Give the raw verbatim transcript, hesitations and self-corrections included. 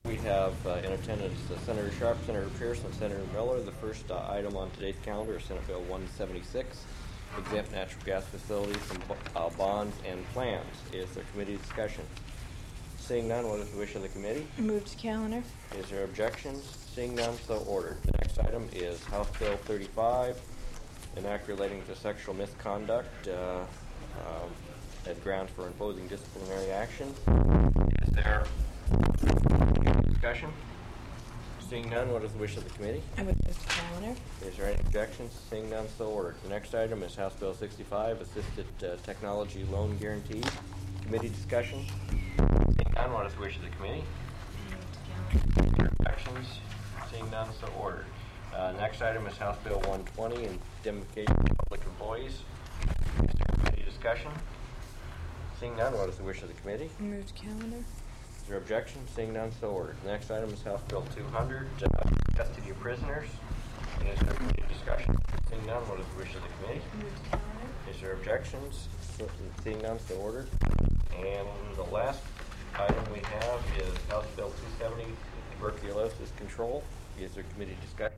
We have uh, in attendance uh, Senator Sharp, Senator Pierce, and Senator Miller. The first uh, item on today's calendar is Senate Bill one seventy-six, exempt natural gas facilities from uh, bonds and plans. Is there committee discussion? Seeing none, what is the wish of the committee? Move to calendar. Is there objections? Seeing none, so ordered. The next item is House Bill thirty-five, an act relating to sexual misconduct uh, um, as grounds for imposing disciplinary action. Is there discussion? Seeing none, what is the wish of the committee? I would move to calendar. Is there any objections? Seeing none, so ordered. The next item is House Bill sixty-five, Assisted uh, Technology Loan Guarantees. Committee discussion. Seeing none, what is the wish of the committee? Move to calendar. Objections? Seeing none, so ordered. Uh, next item is House Bill one twenty, Indemnification of Public Employees. Is there committee discussion? Seeing none, what is the wish of the committee? Move to calendar. Is there objection? Seeing none, so ordered. The next item is House Bill two hundred, uh, Custody of Prisoners. Is there committee discussion? Seeing none, what is the wish of the committee? Move to calendar. Is there objections? Seeing none, so ordered. And the last item we have is House Bill two seventy, Tuberculosis Control. Is there committee discussion?